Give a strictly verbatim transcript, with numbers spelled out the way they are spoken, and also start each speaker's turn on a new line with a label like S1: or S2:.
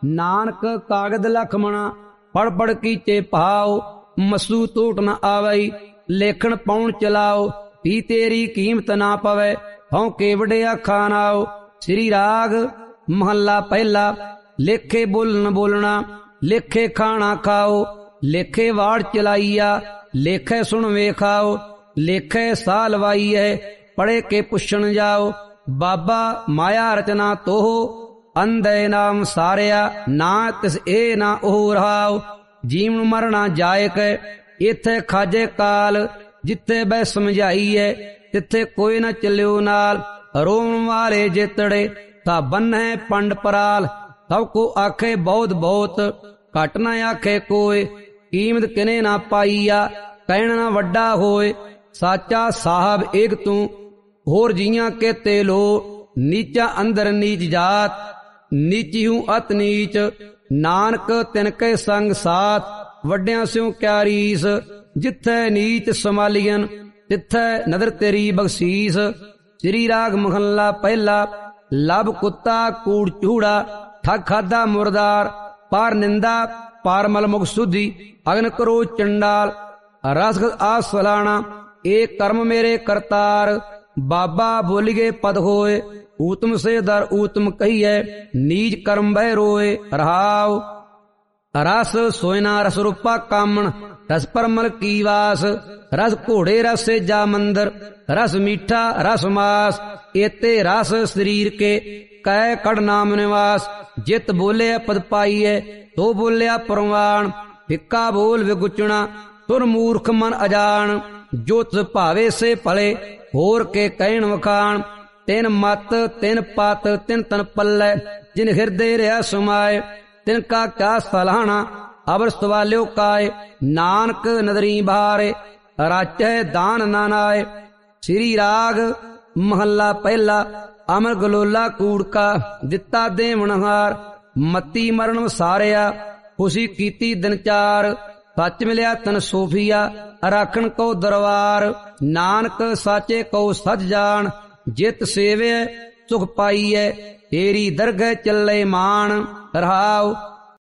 S1: नानक कागद लखमण पढ़ पढ़ कीचे भाव। मसू टूट न आवई लेखन पाउन चलाओ। पी तेरी कीमत ना पवे हों केवड़े आखा नाओ। श्री राग महला पहला। लेखे बोलन बोलना लेखे खाना खाओ। लेखे वाड़ चलाइया लेखे सुन वेखाओ। लेखे साह लवाई है पढ़े के पुछण जाओ। बाबा माया रचना तोहो अंधे नाम सारिया। ना तिस ए ना ओह रहाओ। जीवन मरना जाए के इथे खाजे काल। जिथे बह समझाई है तिथे कोई न चलियो नाल। रोम वाले जेतड़े ता बन है पंड पराल। सब को आखे बहुत बहुत घट न आखे कोय। कीमत किने ना पाईया कहण ना वड्डा होए। साचा साहब एक तू होर जियां के तेलो। नीचा अंदर नीच जात नीची हूं अत नीच। नानक तिनके संग साथ वड्डियां स्यों क्या रीस। जिथे नीच समालियन तिथे नदर तेरी बख्शीस। श्री राग महला पहला। लब कुत्ता कूड़ चूड़ा ठग खादा मुरदार। पार निंदा पार मल मुख सुधि अग्न करो चंडाल। रस आस फलाना एक कर्म मेरे करतार। बाबा बोल गए पद होए ऊतम से दर ऊतम कहिए। नीज कर्म बह रोए रहाव। रस सोयना रस रूपा कामण रस परमल की वास। रस घोड़े रस से जा मंदर रस मीठा रस मास। एते रस शरीर के कै कड़ नाम निवास। जित बोले पद पाइए तो बोलिया परवान। फिक्का बोल विगुचना तुर मूर्ख मन अजान। जो तुस भावे से फले होर के कहण वखान। तिन मत तिन पत तिन तन पल्ले जिन हृदय रहा समाए। तिनका क्या सलाहना अबर सवाल्यो काय। नानक नदरी भारे राचै दान नानाए। श्री राग महला पहला। अमर गलोला कूड़ का दिता देवनहार। मती मरण सारिया खुशी कीती दिन चार। सच मिलिया तन सोफिया राखण को दरबार। नानक साचे को सच जान जित सेवे सुख पाईए। तेरी दरगह चले मान रहाओ।